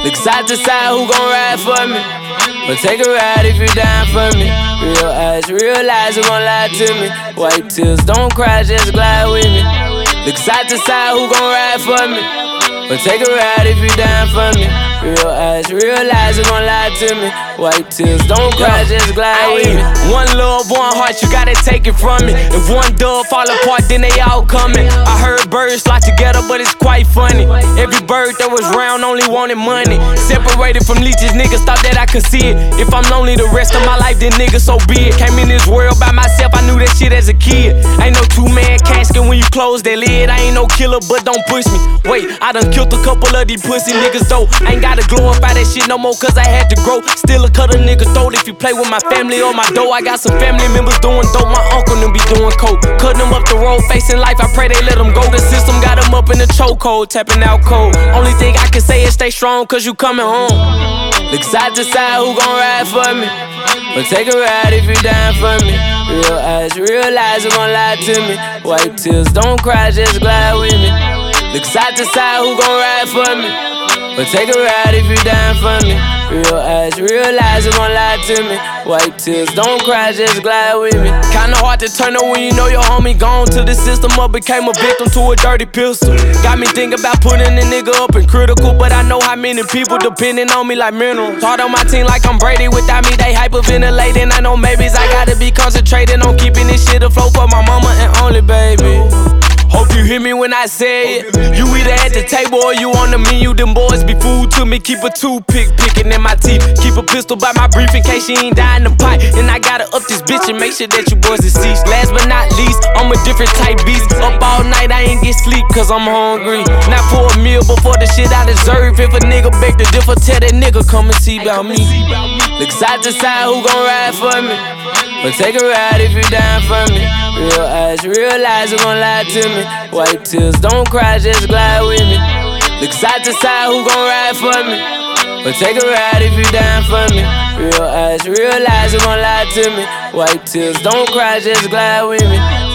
Look side to side, who gon' ride for me? But take a ride if you down for me. Real eyes, real lies, who gon' lie to me? Wipe tears, don't cry, just glide with me. Look side to side, who gon' ride for me? But take a ride if you down for me. Real eyes, real lies, who gon' lie to me? Wipe tears, don't cry, just glide with me. One love, one heart, you gotta take it from me. If one dove fall apart, then they all coming. I heard birds fly together, but it's quite funny. Every bird that was round only wanted money. Separated from leeches, niggas thought that I could see it. If I'm lonely the rest of my life, then niggas so be it. Came in this world by myself, I knew that shit as a kid. Ain't no two-man casket when you close that lid. I ain't no killer, but don't push me. Wait, I done killed a couple of these pussy niggas though. Ain't gotta glorify that shit no more, cause I had to grow. Still a cut a nigga throat if you play with my family or my dough. I got some family members doing dope, my uncle them be doing coke. Cutting them up the road, facing life, I pray they let them go. The system got them up in the chokehold, tapping out cold. Only thing I can say is stay strong, cause you coming home. Look side to side, who gon' ride for me? But take a ride if you down for me. Real eyes, real lies, who gon' lie to me? Wipe tears, don't cry, just glide with me. Look side to side, who gon' ride for me? But take a ride if you down for me. Real eyes, real lies, who gon' lie to me? Wipe tears, don't cry, just glide with me. Kinda hard to turn on when you know your homie gone. Till the system up, became a victim to a dirty pistol. Got me thinking about putting a nigga up in critical, but I know how many people depending on me like minerals. Hard on my team like I'm Brady, without me they hyperventilating. I know maybes, I gotta be concentrating on keeping this shit afloat for my mama and only baby. Hope you hear me when I say it. You either at the table or you on the menu. Them boys be food to me. Keep a toothpick picking in my teeth. Keep a pistol by my brief in case she ain't die in the pipe. And I gotta up this bitch and make sure that you boys deceased. Last but not least, I'm a different type beast. Up all night, I ain't get sleep cause I'm hungry. Not for a meal, but for the shit I deserve. If a nigga beg the differ, tell that nigga come and see about me. Look side to side, who gon' ride for me? But take a ride if you down for me. Real eyes, real lies, who gon' lie to me? Wipe tears, don't cry, just glide with me. Look side to side, who gon' ride for me? But take a ride if you down for me. Real eyes, real lies, who gon' lie to me? Wipe tears, don't cry, just glide with me.